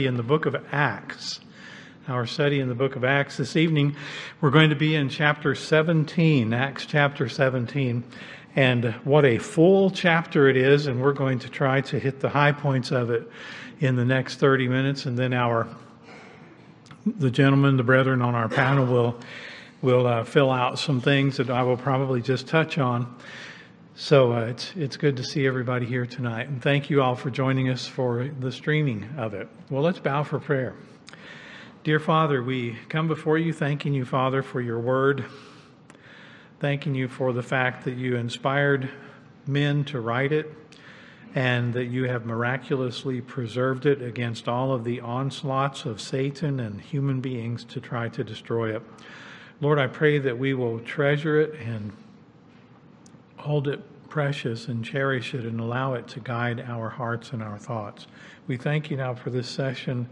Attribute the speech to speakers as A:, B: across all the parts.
A: In the book of Acts. Our study in the book of Acts this evening, we're going to be in chapter 17, Acts chapter 17. And what a full chapter it is, and we're going to try to hit the high points of it in the next 30 minutes, and then the gentlemen, the brethren on our panel will fill out some things that I will probably just touch on. So it's good to see everybody here tonight. And thank you all for joining us for the streaming of it. Well, let's bow for prayer. Dear Father, we come before you thanking you, Father, for your word. Thanking you for the fact that you inspired men to write it and that you have miraculously preserved it against all of the onslaughts of Satan and human beings to try to destroy it. Lord, I pray that we will treasure it and hold it precious and cherish it and allow it to guide our hearts and our thoughts. We thank you now for this section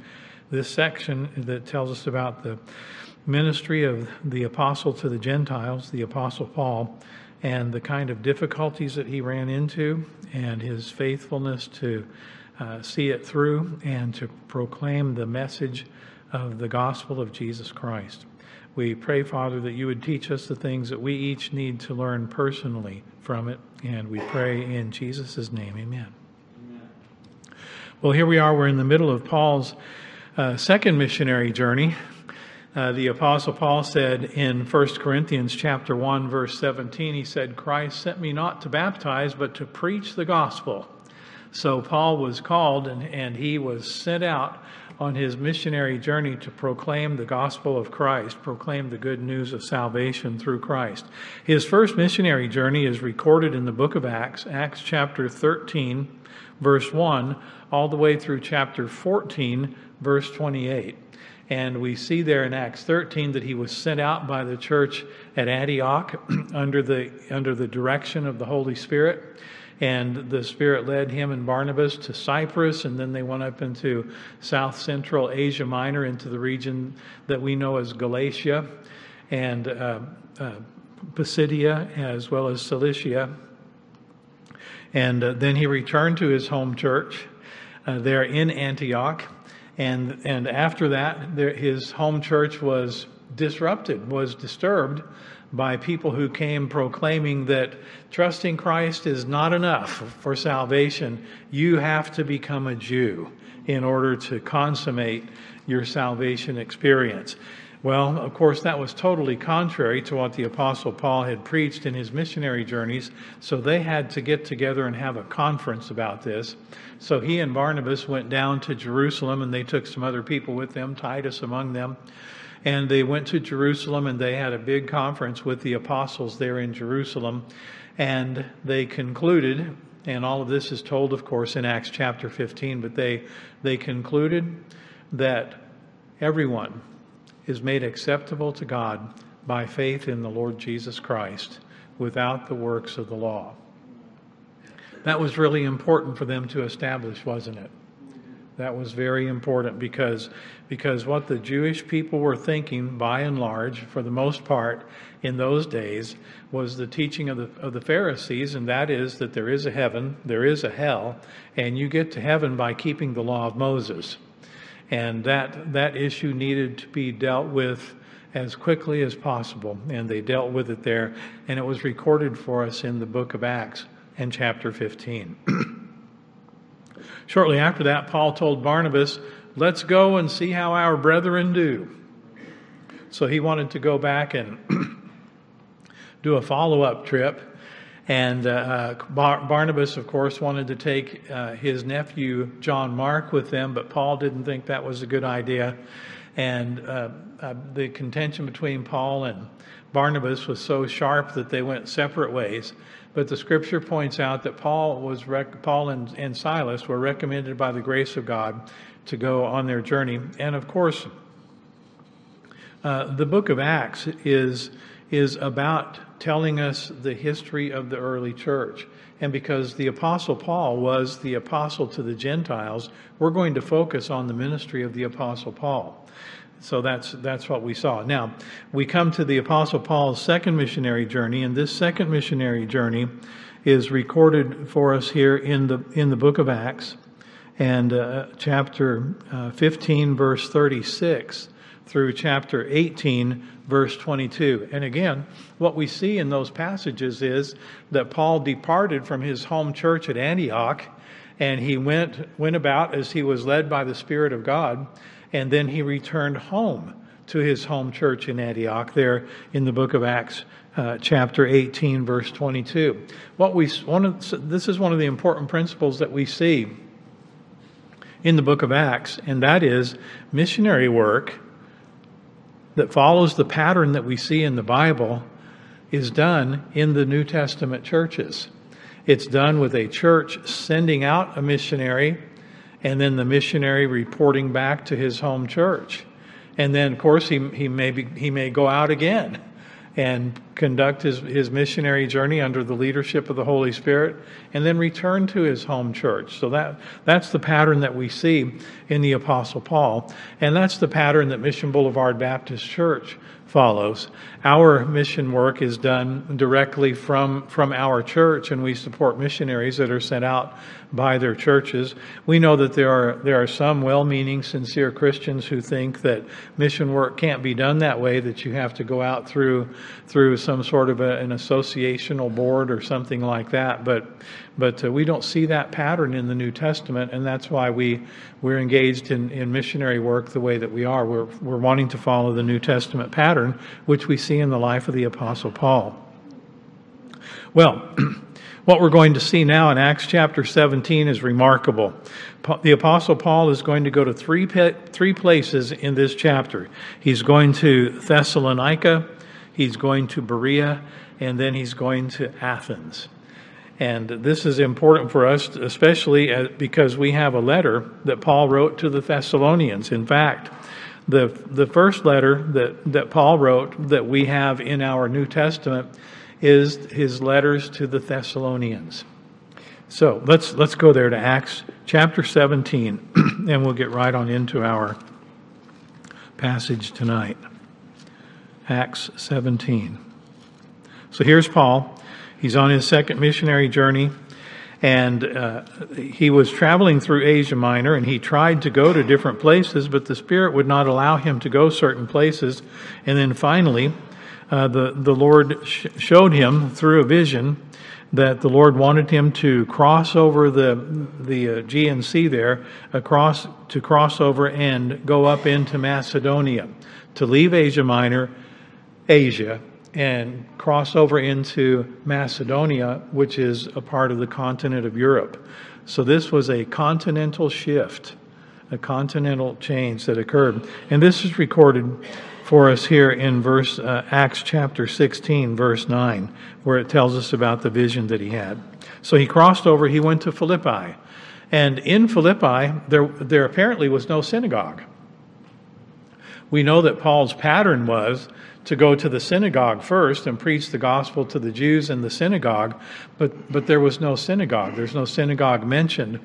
A: that tells us about the ministry of the apostle to the Gentiles, the apostle Paul, and the kind of difficulties that he ran into and his faithfulness to see it through and to proclaim the message of the gospel of Jesus Christ. We pray, Father, that you would teach us the things that we each need to learn personally from it, and we pray in Jesus' name, amen. Well, here we are. We're in the middle of Paul's second missionary journey. The Apostle Paul said in 1 Corinthians chapter 1, verse 17, he said, "Christ sent me not to baptize, but to preach the gospel." So Paul was called and he was sent out on his missionary journey to proclaim the gospel of Christ, proclaim the good news of salvation through Christ. His first missionary journey is recorded in the book of Acts, Acts chapter 13, verse 1, all the way through chapter 14, verse 28. And we see there in Acts 13 that he was sent out by the church at Antioch under the direction of the Holy Spirit. And the Spirit led him and Barnabas to Cyprus, and then they went up into South Central Asia Minor, into the region that we know as Galatia and Pisidia, as well as Cilicia. And then he returned to his home church there in Antioch. And after that, his home church was disrupted, was disturbed by people who came proclaiming that trusting Christ is not enough for salvation. You have to become a Jew in order to consummate your salvation experience. Well, of course, that was totally contrary to what the Apostle Paul had preached in his missionary journeys, so they had to get together and have a conference about this. So he and Barnabas went down to Jerusalem, and they took some other people with them, Titus among them. And they went to Jerusalem, and they had a big conference with the apostles there in Jerusalem. And they concluded, and all of this is told, of course, in Acts chapter 15, but they concluded that everyone is made acceptable to God by faith in the Lord Jesus Christ without the works of the law. That was really important for them to establish, wasn't it? That was very important because what the Jewish people were thinking, by and large, for the most part, in those days, was the teaching of the Pharisees, and that is that there is a heaven, there is a hell, and you get to heaven by keeping the law of Moses. And that issue needed to be dealt with as quickly as possible, and they dealt with it there, and it was recorded for us in the book of Acts and chapter 15. Shortly after that, Paul told Barnabas, "Let's go and see how our brethren do." So he wanted to go back and do a follow-up trip. And Barnabas, of course, wanted to take his nephew, John Mark, with them, but Paul didn't think that was a good idea. And the contention between Paul and Barnabas was so sharp that they went separate ways. But the Scripture points out that Paul and Silas were recommended by the grace of God to go on their journey. And of course, the book of Acts is about telling us the history of the early church. And because the Apostle Paul was the apostle to the Gentiles, we're going to focus on the ministry of the Apostle Paul. So that's what we saw. Now, we come to the Apostle Paul's second missionary journey, and this second missionary journey is recorded for us here in the book of Acts. and chapter 15, verse 36, through chapter 18, verse 22. And again, what we see in those passages is that Paul departed from his home church at Antioch, and he went about as he was led by the Spirit of God, and then he returned home to his home church in Antioch, there in the book of Acts, chapter 18, verse 22. This is one of the important principles that we see in the book of Acts, and that is missionary work that follows the pattern that we see in the Bible is done in the New Testament churches. It's done with a church sending out a missionary, and then the missionary reporting back to his home church. And then, of course, he may go out again and conduct his missionary journey under the leadership of the Holy Spirit, and then return to his home church. So that's the pattern that we see in the Apostle Paul, and that's the pattern that Mission Boulevard Baptist Church follows. Our mission work is done directly from our church, and we support missionaries that are sent out by their churches. We know that there are some well-meaning, sincere Christians who think that mission work can't be done that way, that you have to go out through some sort of an associational board or something like that. But we don't see that pattern in the New Testament, and that's why we're engaged in missionary work the way that we are. We're wanting to follow the New Testament pattern, which we see in the life of the Apostle Paul. Well, what we're going to see now in Acts chapter 17 is remarkable. The Apostle Paul is going to go to three places in this chapter. He's going to Thessalonica, he's going to Berea, and then he's going to Athens. And this is important for us, especially because we have a letter that Paul wrote to the Thessalonians. In fact, the first letter that Paul wrote that we have in our New Testament is his letters to the Thessalonians. So let's go there to Acts chapter 17, and we'll get right on into our passage tonight. Acts 17. So here's Paul. He's on his second missionary journey, and he was traveling through Asia Minor, and he tried to go to different places, but the Spirit would not allow him to go certain places. And then finally, the Lord showed him through a vision that the Lord wanted him to cross over the Aegean Sea there, to cross over and go up into Macedonia, to leave Asia Minor, Asia, and cross over into Macedonia, which is a part of the continent of Europe. So this was a continental shift, a continental change that occurred. And this is recorded for us here in Acts chapter 16, verse 9, where it tells us about the vision that he had. So he crossed over, he went to Philippi. And in Philippi, there apparently was no synagogue. We know that Paul's pattern was to go to the synagogue first and preach the gospel to the Jews in the synagogue, but there was no synagogue. There's no synagogue mentioned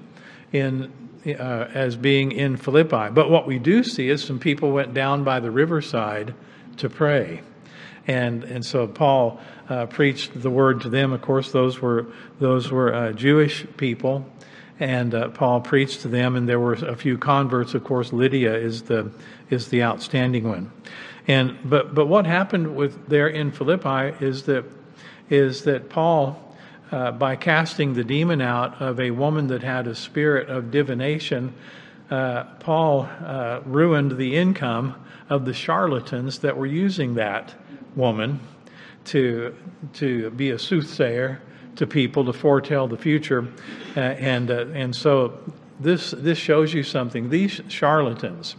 A: as being in Philippi. But what we do see is some people went down by the riverside to pray, and so Paul preached the word to them. Of course, those were Jewish people, and Paul preached to them, and there were a few converts. Of course, Lydia is the outstanding one. But what happened there in Philippi is that Paul, by casting the demon out of a woman that had a spirit of divination, Paul ruined the income of the charlatans that were using that woman to be a soothsayer to people, to foretell the future, and so this shows you something. These charlatans,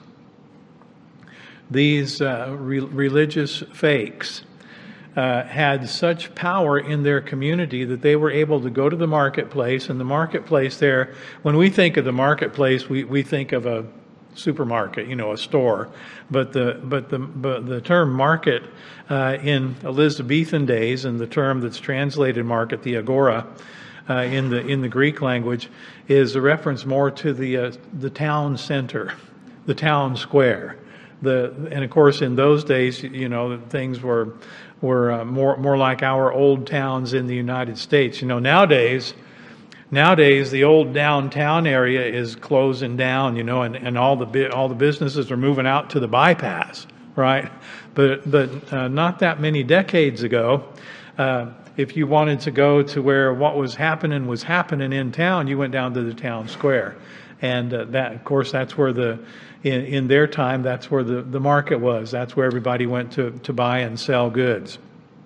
A: these religious fakes, had such power in their community that they were able to go to the marketplace. And the marketplace there, when we think of the marketplace, we think of a supermarket, a store. But the term market in Elizabethan days, and the term that's translated market, the agora, in the Greek language, is a reference more to the town center, the town square. And of course, in those days, things were more like our old towns in the United States. Nowadays Nowadays, the old downtown area is closing down, and all the businesses are moving out to the bypass, right? But not that many decades ago, if you wanted to go to where what was happening in town, you went down to the town square, and that, of course, that's where in their time, that's where the market was. That's where everybody went to buy and sell goods.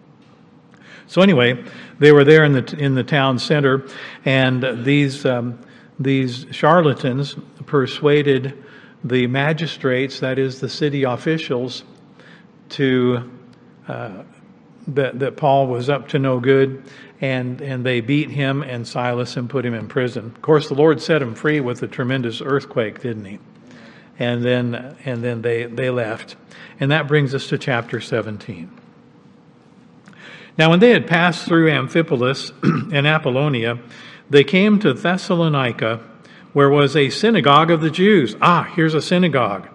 A: So anyway, they were there in the town center, and these charlatans persuaded the magistrates, that is the city officials, to that Paul was up to no good, and they beat him and Silas and put him in prison. Of course, the Lord set him free with a tremendous earthquake, didn't he? And then they left, and that brings us to chapter 17. Now, when they had passed through Amphipolis and Apollonia, they came to Thessalonica, where was a synagogue of the Jews. Here's a synagogue.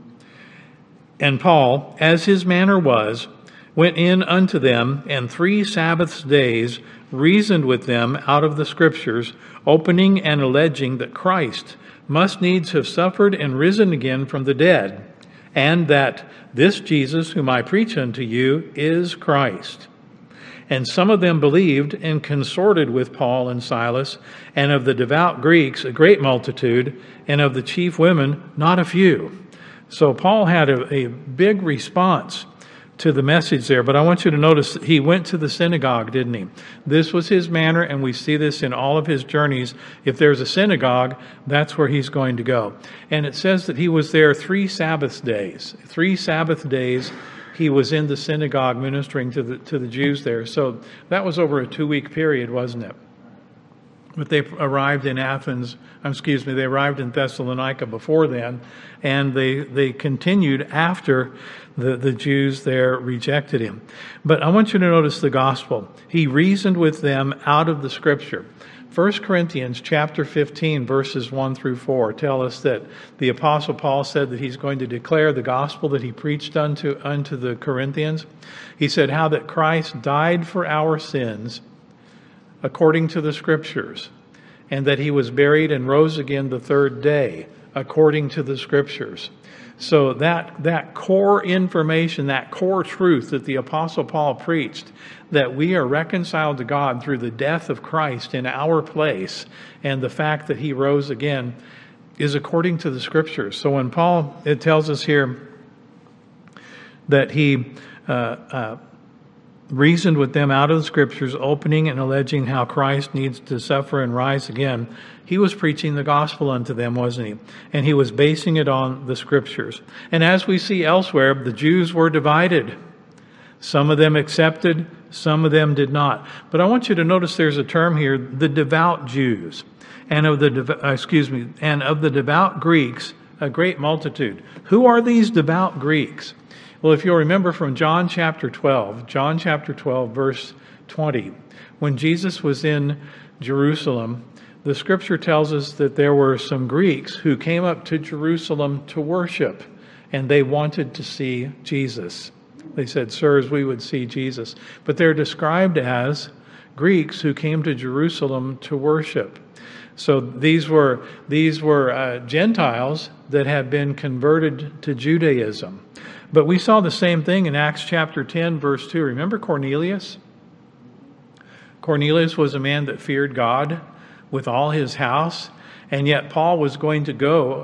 A: And Paul, as his manner was, went in unto them, and 3 Sabbath days reasoned with them out of the Scriptures, opening and alleging that Christ must needs have suffered and risen again from the dead, and that this Jesus whom I preach unto you is Christ. And some of them believed and consorted with Paul and Silas, and of the devout Greeks a great multitude, and of the chief women not a few. So Paul had a big response to the message there, but I want you to notice that he went to the synagogue, didn't he? This was his manner, and we see this in all of his journeys. If there's a synagogue, that's where he's going to go. And it says that he was there 3 Sabbath days. 3 Sabbath days he was in the synagogue ministering to the Jews there. So that was over a 2-week period, wasn't it? But they arrived in they arrived in Thessalonica before then, and they continued after the Jews there rejected him. But I want you to notice the gospel. He reasoned with them out of the Scripture. 1 Corinthians chapter 15, verses 1 through 4 tell us that the Apostle Paul said that he's going to declare the gospel that he preached unto the Corinthians. He said how that Christ died for our sins according to the Scriptures, and that he was buried and rose again the 3rd day according to the Scriptures. So that core information, that core truth that the Apostle Paul preached, that we are reconciled to God through the death of Christ in our place, and the fact that he rose again, is according to the Scriptures. So when Paul, it tells us here that he reasoned with them out of the Scriptures, opening and alleging how Christ needs to suffer and rise again, he was preaching the gospel unto them, wasn't he? And he was basing it on the Scriptures. And as we see elsewhere, the Jews were divided. Some of them accepted, some of them did not. But I want you to notice there's a term here, the devout Jews, and of the devout Greeks, a great multitude. Who are these devout Greeks? Well, if you'll remember from John chapter 12, verse 20, when Jesus was in Jerusalem, the Scripture tells us that there were some Greeks who came up to Jerusalem to worship, and they wanted to see Jesus. They said, "Sirs, we would see Jesus." But they're described as Greeks who came to Jerusalem to worship. So these were Gentiles that had been converted to Judaism. But we saw the same thing in Acts chapter 10, verse 2. Remember Cornelius? Cornelius was a man that feared God with all his house, and yet Peter was going to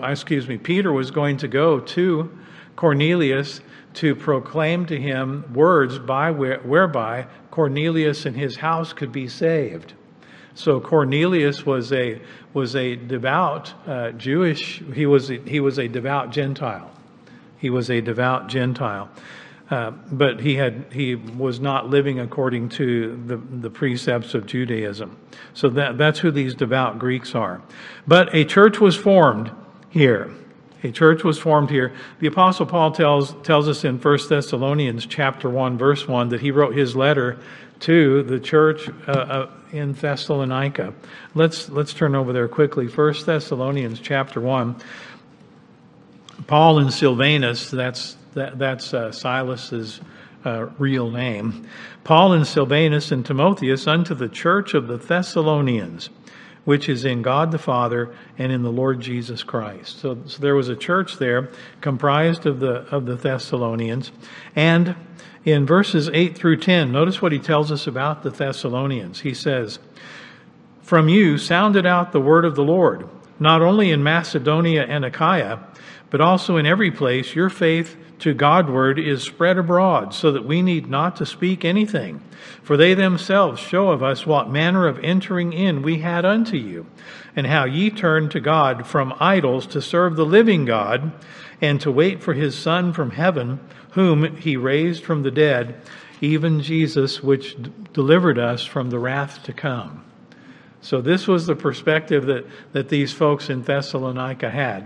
A: go to Cornelius to proclaim to him words whereby Cornelius and his house could be saved. So Cornelius was a devout Jewish. He was a devout Gentile. He was a devout Gentile, but he was not living according to the precepts of Judaism. So that's who these devout Greeks are. But a church was formed here. A church was formed here. The Apostle Paul tells us in 1 Thessalonians chapter 1, verse 1, that he wrote his letter to the church in Thessalonica. Let's turn over there quickly. 1 Thessalonians chapter 1. Paul and Silvanus, that's Silas's real name. Paul and Silvanus and Timotheus unto the church of the Thessalonians, which is in God the Father and in the Lord Jesus Christ. So there was a church there comprised of the Thessalonians. And in verses 8 through 10, notice what he tells us about the Thessalonians. He says, "From you sounded out the word of the Lord, not only in Macedonia and Achaia, but also in every place your faith to Godward is spread abroad, so that we need not to speak anything. For they themselves show of us what manner of entering in we had unto you, and how ye turned to God from idols to serve the living God, and to wait for his Son from heaven, whom he raised from the dead, even Jesus, which delivered us from the wrath to come." So this was the perspective that these folks in Thessalonica had.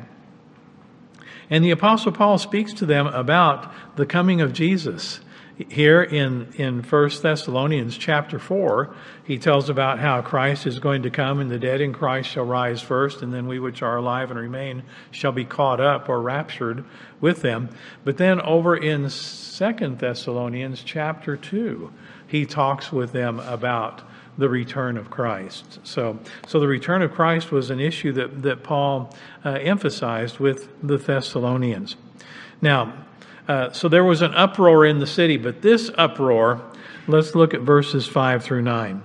A: And the Apostle Paul speaks to them about the coming of Jesus. Here in 1 Thessalonians chapter 4, he tells about how Christ is going to come, and the dead in Christ shall rise first, and then we which are alive and remain shall be caught up or raptured with them. But then over in 2 Thessalonians chapter 2, he talks with them about the return of Christ. So the return of Christ was an issue that Paul emphasized with the Thessalonians. Now, so there was an uproar in the city, but this uproar, let's look at verses 5 through 9.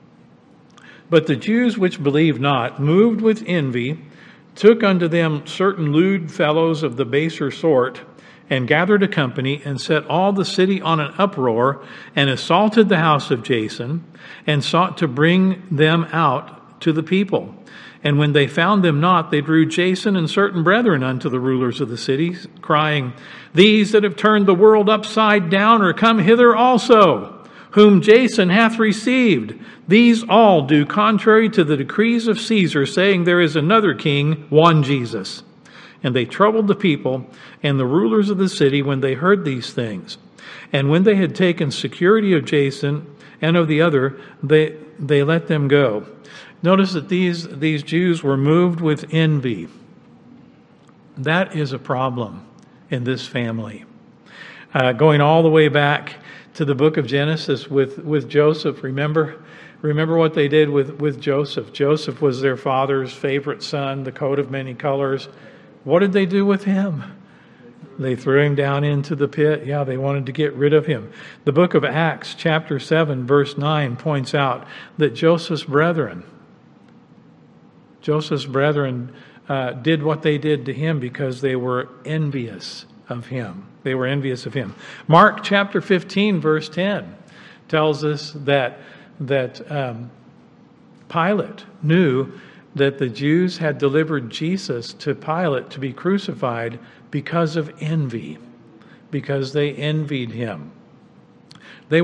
A: "But the Jews which believed not, moved with envy, took unto them certain lewd fellows of the baser sort, and gathered a company, and set all the city on an uproar, and assaulted the house of Jason, and sought to bring them out to the people. And when they found them not, they drew Jason and certain brethren unto the rulers of the city, crying, These that have turned the world upside down are come hither also, whom Jason hath received. These all do contrary to the decrees of Caesar, saying there is another king, one Jesus. And they troubled the people and the rulers of the city when they heard these things. And when they had taken security of Jason and of the other, they let them go." Notice that these Jews were moved with envy. That is a problem in this family. Going all the way back to the book of Genesis with Joseph. Remember what they did with Joseph. Joseph was their father's favorite son, the coat of many colors. What did they do with him? They threw him down into the pit. Yeah, they wanted to get rid of him. The book of Acts, chapter 7, verse 9, points out that Joseph's brethren did what they did to him because they were envious of him. They were envious of him. Mark chapter 15, verse 10, tells us that Pilate knew that the Jews had delivered Jesus to Pilate to be crucified because of envy, because they envied him. They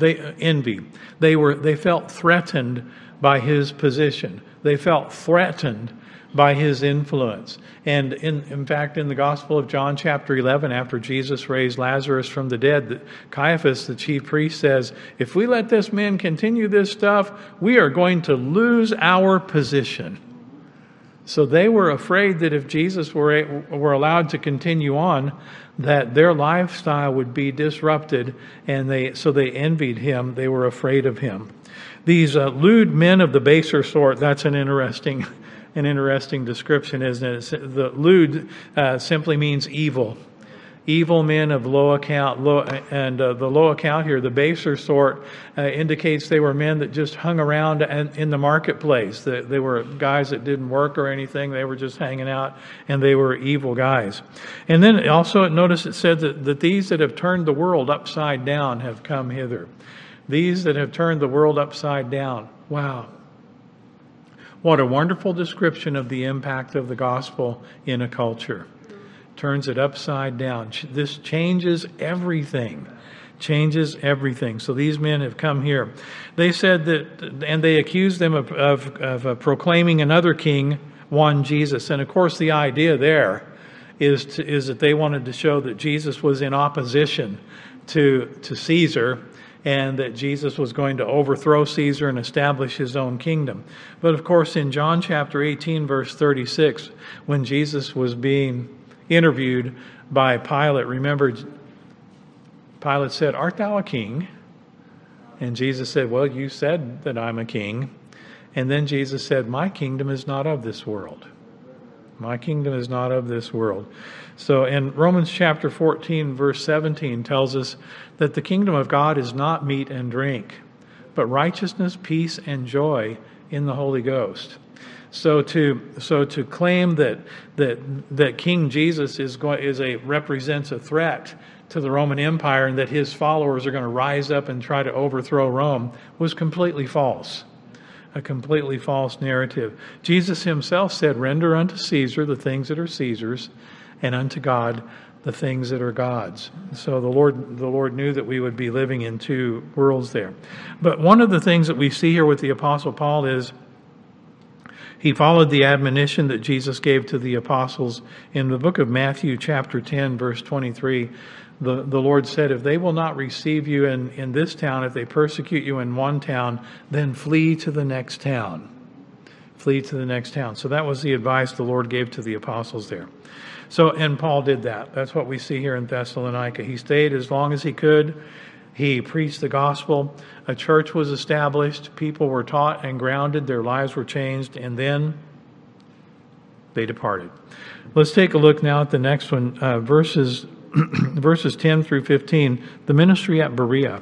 A: felt threatened by his position. They felt threatened by his influence. And in fact, in the Gospel of John chapter 11, after Jesus raised Lazarus from the dead, Caiaphas, the chief priest, says, if we let this man continue this stuff, we are going to lose our position. So they were afraid that if Jesus were allowed to continue on, that their lifestyle would be disrupted, and so they envied him. They were afraid of him. These lewd men of the baser sort, that's an interesting description, isn't it? The lewd simply means evil. Evil men of low account, the low account here, the baser sort, indicates they were men that just hung around in the marketplace. They were guys that didn't work or anything. They were just hanging out, and they were evil guys. And then also notice it said that these that have turned the world upside down have come hither. These that have turned the world upside down. Wow. What a wonderful description of the impact of the gospel in a culture. Turns it upside down. This changes everything. Changes everything. So these men have come here. They said that, and they accused them of proclaiming another king, one Jesus. And of course the idea there is that they wanted to show that Jesus was in opposition to Caesar, and that Jesus was going to overthrow Caesar and establish his own kingdom. But of course in John chapter 18, verse 36, when Jesus was being interviewed by Pilate, remember, Pilate said, "Art thou a king?" And Jesus said, "Well, you said that I'm a king." And then Jesus said, my kingdom is not of this world. My kingdom is not of this world. So in Romans chapter 14, verse 17 tells us that the kingdom of God is not meat and drink, but righteousness, peace, and joy in the Holy Ghost. So to claim that King Jesus represents a threat to the Roman Empire and that his followers are going to rise up and try to overthrow Rome was completely false. A completely false narrative. Jesus himself said, render unto Caesar the things that are Caesar's, and unto God the things that are God's. So the Lord knew that we would be living in two worlds there. But one of the things that we see here with the Apostle Paul is he followed the admonition that Jesus gave to the apostles in the book of Matthew chapter 10, verse 23. The Lord said, if they will not receive you in this town, if they persecute you in one town, then flee to the next town. Flee to the next town. So that was the advice the Lord gave to the apostles there. So, and Paul did that. That's what we see here in Thessalonica. He stayed as long as he could. He preached the gospel. A church was established. People were taught and grounded. Their lives were changed. And then they departed. Let's take a look now at the next one, verses 10 through 15, the ministry at Berea.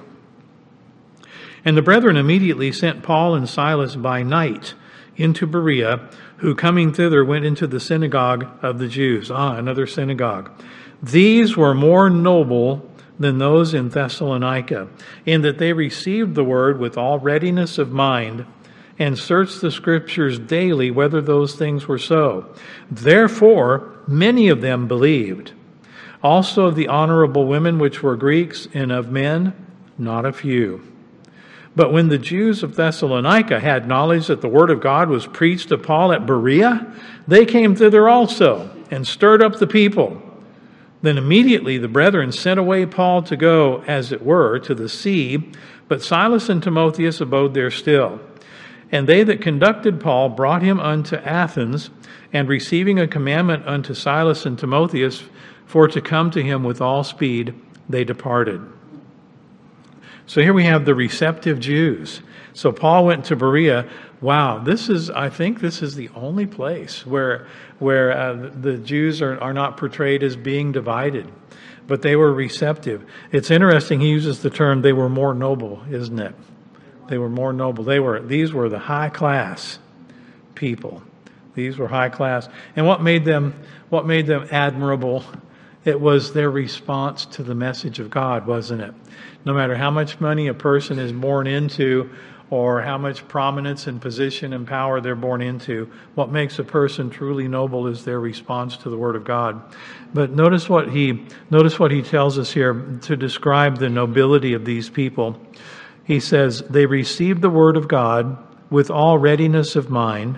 A: And the brethren immediately sent Paul and Silas by night into Berea, who coming thither went into the synagogue of the Jews. Another synagogue. These were more noble than those in Thessalonica, in that they received the word with all readiness of mind, and searched the Scriptures daily whether those things were so. Therefore many of them believed. Also of the honorable women which were Greeks, and of men not a few. But when the Jews of Thessalonica had knowledge that the word of God was preached to Paul at Berea, they came thither also, and stirred up the people. Then immediately the brethren sent away Paul to go, as it were, to the sea, but Silas and Timotheus abode there still. And they that conducted Paul brought him unto Athens, and receiving a commandment unto Silas and Timotheus for to come to him with all speed, they departed. So here we have the receptive Jews. So Paul went to Berea. Wow, I think this is the only place where the Jews are not portrayed as being divided, but they were receptive. It's interesting, he uses the term, they were more noble, isn't it? They were more noble. These were the high class people. These were high class. And what made them admirable? It was their response to the message of God, wasn't it? No matter how much money a person is born into, or how much prominence and position and power they're born into, what makes a person truly noble is their response to the Word of God. But notice what he tells us here to describe the nobility of these people. He says, they received the Word of God with all readiness of mind.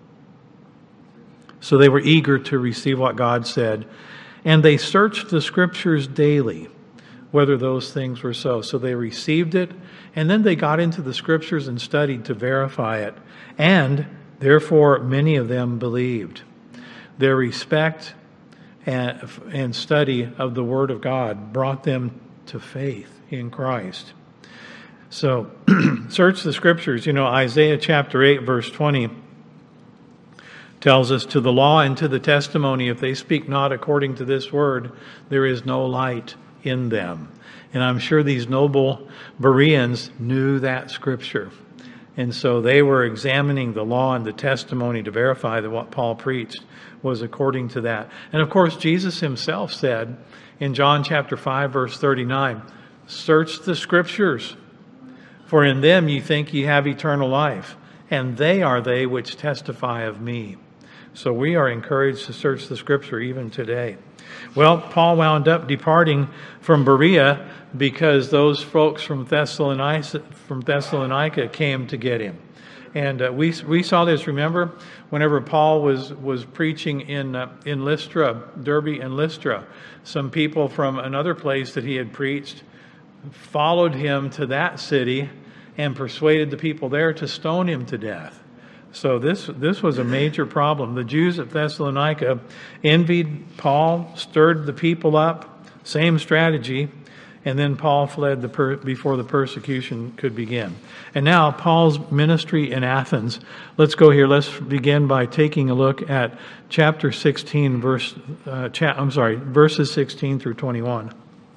A: So they were eager to receive what God said. And they searched the Scriptures daily, whether those things were so. So they received it, and then they got into the Scriptures and studied to verify it. And therefore, many of them believed. Their respect and study of the Word of God brought them to faith in Christ. So, search the Scriptures. Isaiah chapter 8, verse 20 tells us, to the law and to the testimony, if they speak not according to this word, there is no light in them. And I'm sure these noble Bereans knew that Scripture. And so they were examining the law and the testimony to verify that what Paul preached was according to that. And of course, Jesus himself said in John chapter 5, verse 39, search the Scriptures, for in them ye think ye have eternal life, and they are they which testify of me. So we are encouraged to search the Scripture even today. Well, Paul wound up departing from Berea because those folks from Thessalonica came to get him. And we saw this, remember, whenever Paul was preaching in Lystra, Derbe and Lystra, some people from another place that he had preached followed him to that city and persuaded the people there to stone him to death. So this was a major problem. The Jews at Thessalonica envied Paul, stirred the people up, same strategy, and then Paul fled before the persecution could begin. And now Paul's ministry in Athens. Let's go here. Let's begin by taking a look at chapter 16, verses 16 through 21.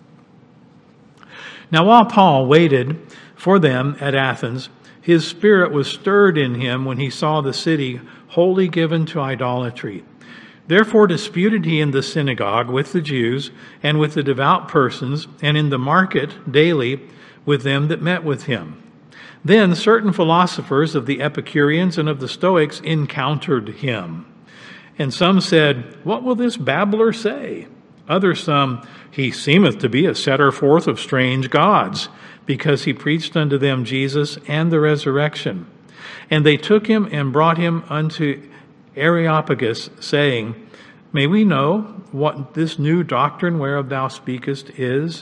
A: Now while Paul waited for them at Athens, his spirit was stirred in him when he saw the city wholly given to idolatry. Therefore disputed he in the synagogue with the Jews and with the devout persons, and in the market daily with them that met with him. Then certain philosophers of the Epicureans and of the Stoics encountered him. And some said, "What will this babbler say?" Others some, "He seemeth to be a setter forth of strange gods, because he preached unto them Jesus and the resurrection." And they took him and brought him unto Areopagus, saying, "May we know what this new doctrine whereof thou speakest is?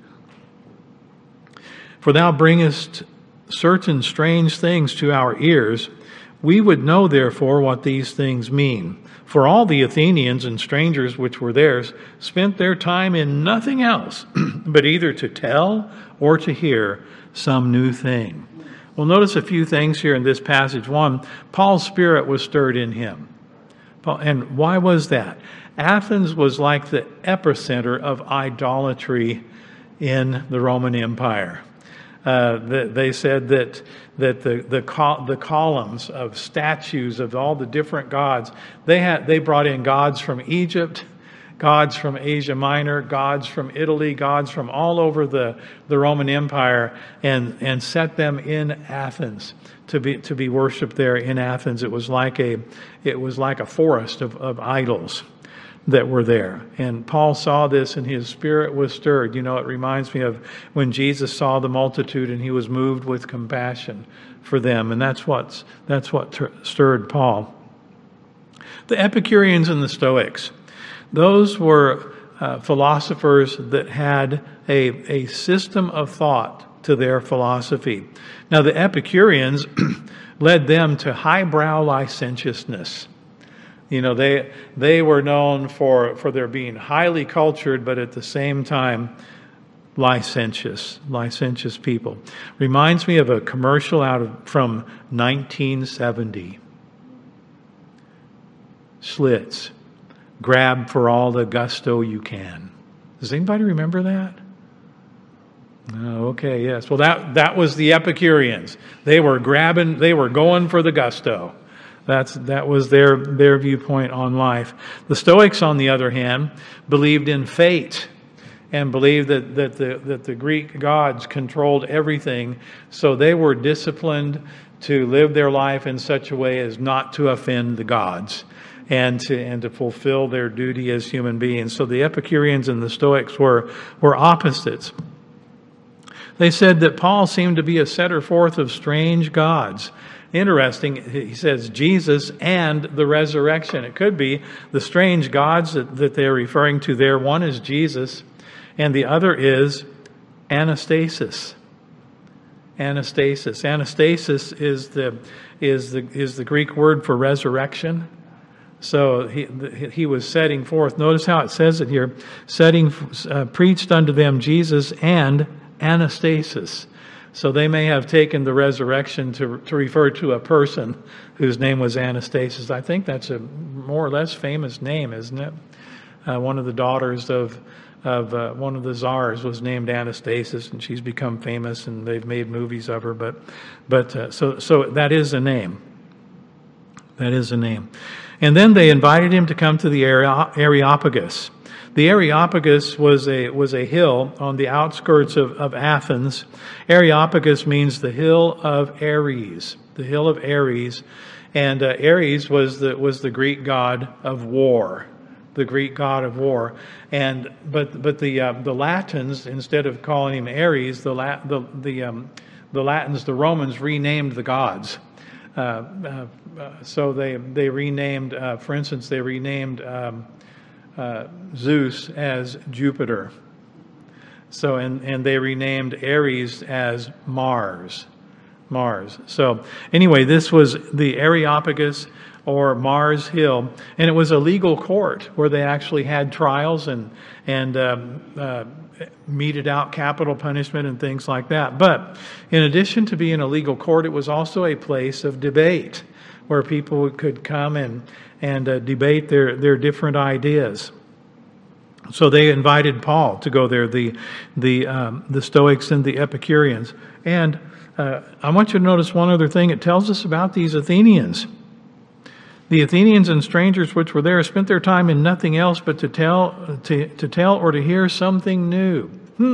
A: For thou bringest certain strange things to our ears. We would know therefore what these things mean. For all the Athenians and strangers which were theirs spent their time in nothing else, but either to tell or to hear some new thing." Well, notice a few things here in this passage. One, Paul's spirit was stirred in him. And why was that? Athens was like the epicenter of idolatry in the Roman Empire. They said that the columns of statues of all the different gods, they brought in gods from Egypt, gods from Asia Minor, gods from Italy, gods from all over the Roman Empire, and set them in Athens to be worshipped there in Athens. It was like a forest of idols that were there. And Paul saw this and his spirit was stirred. You know, it reminds me of when Jesus saw the multitude and he was moved with compassion for them. And that's what stirred Paul. The Epicureans and the Stoics, those were philosophers that had a system of thought to their philosophy. Now the Epicureans led them to highbrow licentiousness. You know, they were known for their being highly cultured, but at the same time, licentious people. Reminds me of a commercial from 1970. Schlitz, grab for all the gusto you can. Does anybody remember that? Oh, okay, yes. Well, that was the Epicureans. They were going for the gusto. That was their viewpoint on life. The Stoics, on the other hand, believed in fate and believed that the Greek gods controlled everything. So they were disciplined to live their life in such a way as not to offend the gods and to fulfill their duty as human beings. So the Epicureans and the Stoics were opposites. They said that Paul seemed to be a setter forth of strange gods. Interesting, he says Jesus and the resurrection. It could be the strange gods that they're referring to there. One is Jesus, and the other is Anastasis. Anastasis. Anastasis is the Greek word for resurrection. So he was setting forth. Notice how it says it here. Preached unto them Jesus and Anastasis. So they may have taken the resurrection to refer to a person whose name was Anastasis. I think that's a more or less famous name, isn't it? One of the daughters of one of the czars was named Anastasis, and she's become famous, and they've made movies of her. So that is a name. That is a name. And then they invited him to come to the Areopagus. The Areopagus was a hill on the outskirts of Athens. Areopagus means the hill of Ares, the hill of Ares, and Ares was the Greek god of war, the Greek god of war. And but the Latins, instead of calling him Ares, the Latins, the Romans renamed the gods. So they renamed, for instance, they renamed Zeus as Jupiter. So and they renamed Ares as Mars. So anyway, this was the Areopagus or Mars Hill, and it was a legal court where they actually had trials and meted out capital punishment and things like that. But in addition to being a legal court, it was also a place of debate where people could come and debate their different ideas. So they invited Paul to go there, the Stoics and the Epicureans. And I want you to notice one other thing. It tells us about these Athenians. The Athenians and strangers which were there spent their time in nothing else but to tell or to hear something new.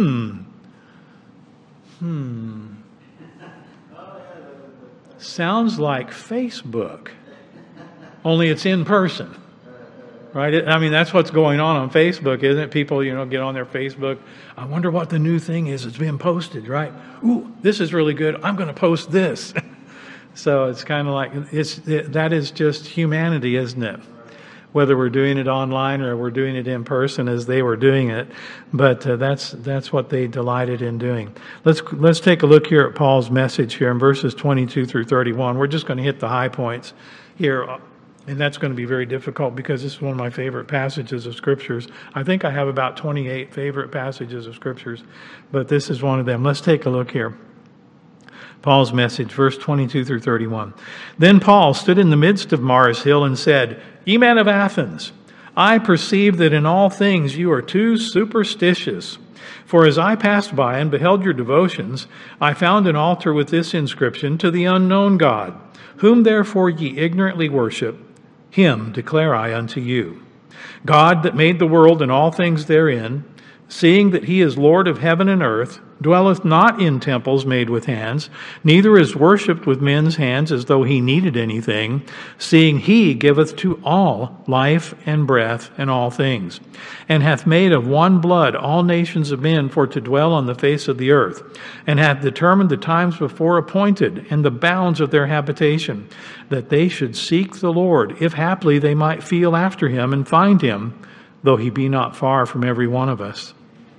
A: Sounds like Facebook, only it's in person. Right? I mean, that's what's going on Facebook, isn't it? People, get on their Facebook. I wonder what the new thing is that's been posted, right? Ooh, this is really good. I'm going to post this. So it's kind of like, that is just humanity, isn't it? Whether we're doing it online or we're doing it in person as they were doing it. But that's what they delighted in doing. Let's take a look here at Paul's message here in verses 22 through 31. We're just going to hit the high points here. And that's going to be very difficult because this is one of my favorite passages of Scriptures. I think I have about 28 favorite passages of Scriptures, but this is one of them. Let's take a look here. Paul's message, verse 22 through 31. Then Paul stood in the midst of Mars Hill and said, Ye men of Athens, I perceive that in all things you are too superstitious. For as I passed by and beheld your devotions, I found an altar with this inscription, To the unknown God, whom therefore ye ignorantly worship, Him declare I unto you. God that made the world and all things therein, seeing that He is Lord of heaven and earth, dwelleth not in temples made with hands, neither is worshipped with men's hands as though He needed anything, seeing He giveth to all life and breath and all things, and hath made of one blood all nations of men for to dwell on the face of the earth, and hath determined the times before appointed and the bounds of their habitation, that they should seek the Lord, if haply they might feel after Him and find Him, though He be not far from every one of us.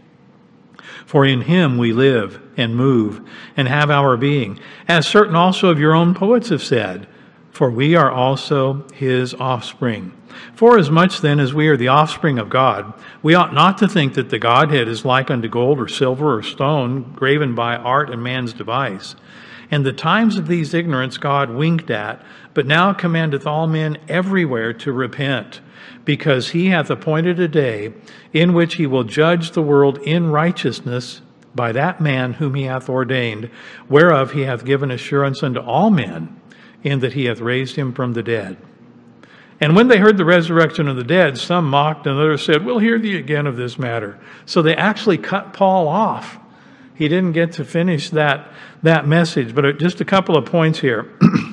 A: For in Him we live and move and have our being, as certain also of your own poets have said, for we are also His offspring. For as much then as we are the offspring of God, we ought not to think that the Godhead is like unto gold or silver or stone, graven by art and man's device. And the times of these ignorance God winked at, but now commandeth all men everywhere to repent, because He hath appointed a day in which He will judge the world in righteousness by that man whom He hath ordained, whereof He hath given assurance unto all men, in that He hath raised Him from the dead. And when they heard the resurrection of the dead, some mocked, and others said, We'll hear thee again of this matter. So they actually cut Paul off. He didn't get to finish that message, but just a couple of points here.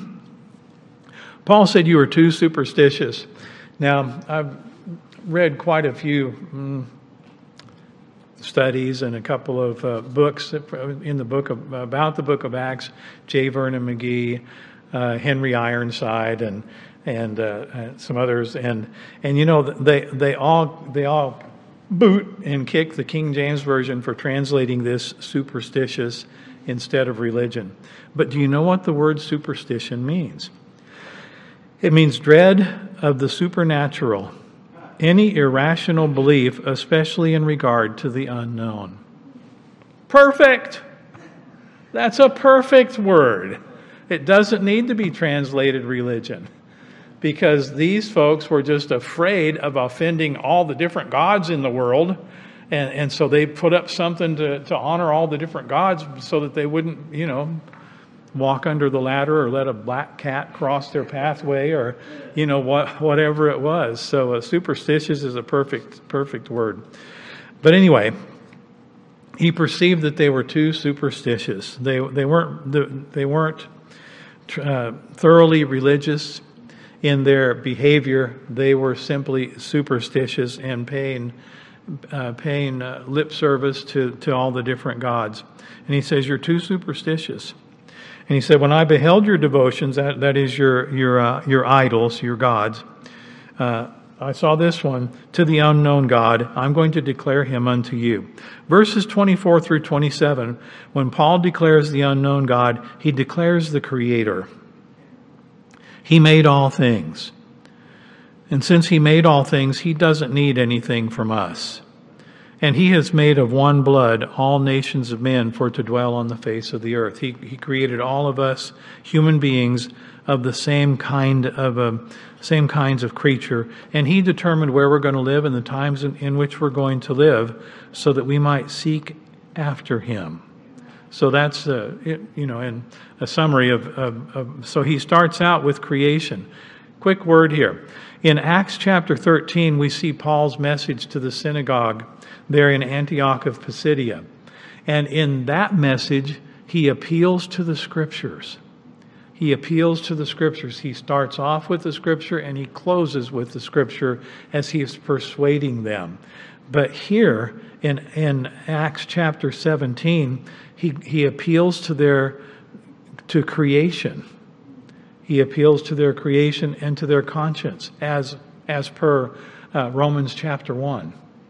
A: Paul said you were too superstitious. Now, I've read quite a few studies and a couple of books in the book about the book of Acts. J. Vernon McGee, Henry Ironside, and some others, and they all boot and kick the King James Version for translating this superstitious instead of religion. But do you know what the word superstition means? It means dread of the supernatural, any irrational belief, especially in regard to the unknown. Perfect! That's a perfect word. It doesn't need to be translated religion, because these folks were just afraid of offending all the different gods in the world, and so they put up something to honor all the different gods so that they wouldn't, walk under the ladder or let a black cat cross their pathway, or whatever it was. So superstitious is a perfect word. But anyway, he perceived that they were too superstitious. They weren't thoroughly religious in their behavior. They were simply superstitious and paying lip service to all the different gods. And he says, you're too superstitious. And he said, when I beheld your devotions, that is your idols, your gods, I saw this one, to the unknown God, I'm going to declare Him unto you. Verses 24 through 27, when Paul declares the unknown God, he declares the Creator. He made all things. And since he made all things, he doesn't need anything from us. And he has made of one blood all nations of men for to dwell on the face of the earth. He created all of us, human beings, of the same kinds of creature, and he determined where we're going to live and the times in which we're going to live, so that we might seek after him. So that's in a summary of. So he starts out with creation. Quick word here. In Acts chapter 13, we see Paul's message to the synagogue there in Antioch of Pisidia. And in that message, he appeals to the Scriptures. He appeals to the Scriptures. He starts off with the Scripture and he closes with the Scripture as he is persuading them. But here in Acts chapter 17, he appeals to creation. He appeals to their creation and to their conscience as per Romans chapter 1.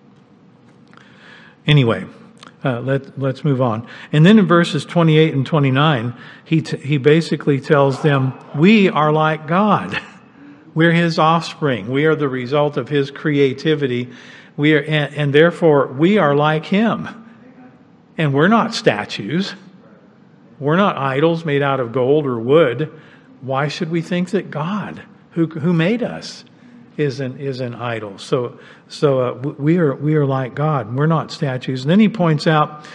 A: Anyway, let's move on. And then in verses 28 and 29, he basically tells them, we are like God. We're his offspring. We are the result of his creativity. And therefore we are like him. And we're not statues. We're not idols made out of gold or wood. Why should we think that God, who made us, is an idol? So we are like God. We're not statues. And then he points out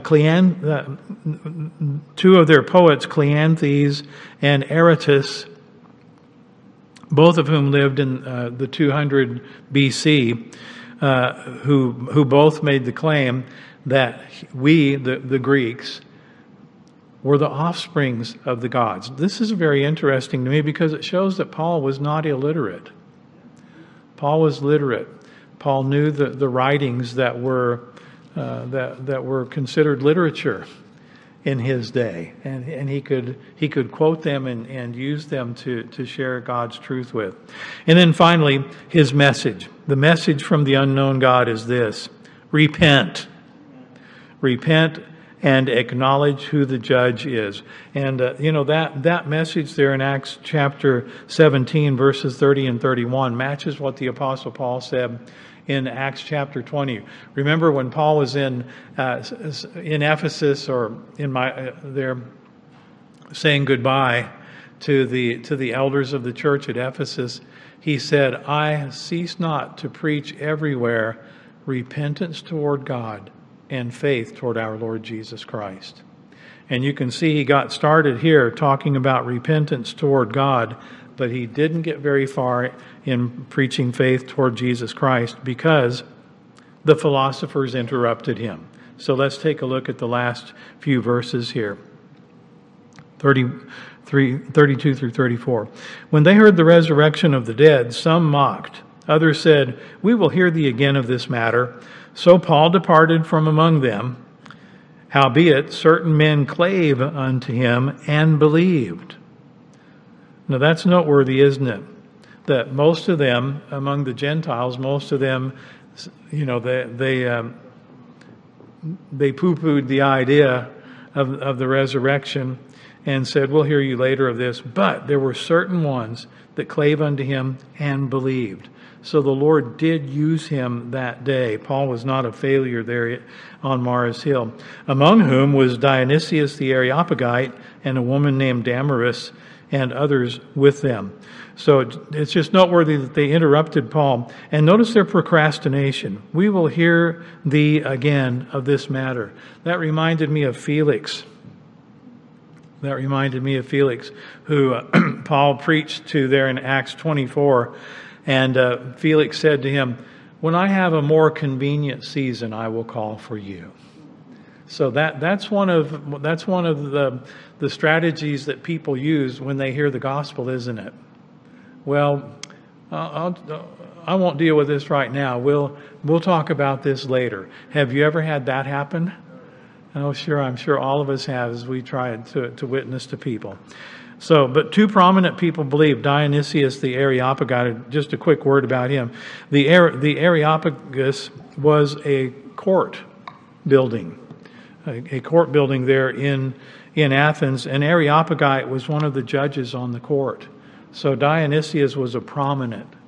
A: two of their poets, Cleanthes and Aratus, both of whom lived in the 200 BC, who both made the claim that we, the Greeks, were the offsprings of the gods. This is very interesting to me because it shows that Paul was not illiterate. Paul was literate. Paul knew the writings that were considered literature in his day, and he could quote them and use them to share God's truth with. And then finally, his message. The message from the unknown God is this: repent. Repent and acknowledge who the judge is. And, that message there in Acts chapter 17, verses 30 and 31 matches what the Apostle Paul said in Acts chapter 20. Remember when Paul was in Ephesus, or there saying goodbye to the elders of the church at Ephesus, he said, I cease not to preach everywhere repentance toward God and faith toward our Lord Jesus Christ. And you can see he got started here talking about repentance toward God, but he didn't get very far in preaching faith toward Jesus Christ because the philosophers interrupted him. So let's take a look at the last few verses here. 32 through 34. When they heard the resurrection of the dead, some mocked. Others said, we will hear thee again of this matter. So Paul departed from among them. Howbeit, certain men clave unto him and believed. Now that's noteworthy, isn't it? That most of them, among the Gentiles, most of them, they poo-pooed the idea of the resurrection and said, we'll hear you later of this. But there were certain ones that clave unto him and believed. So the Lord did use him that day. Paul was not a failure there on Mars Hill. Among whom was Dionysius the Areopagite and a woman named Damaris and others with them. So it's just noteworthy that they interrupted Paul. And notice their procrastination. We will hear thee again of this matter. That reminded me of Felix. Who Paul preached to there in Acts 24. And Felix said to him, when I have a more convenient season, I will call for you. So that's one of the strategies that people use when they hear the gospel, isn't it? Well, I won't deal with this right now. We'll talk about this later. Have you ever had that happen? Oh, sure. I'm sure all of us have as we try to witness to people. So, but two prominent people believed. Dionysius the Areopagite, just a quick word about him. The Areopagus was a court building, a court building there in Athens, and Areopagite was one of the judges on the court. So Dionysius was a prominent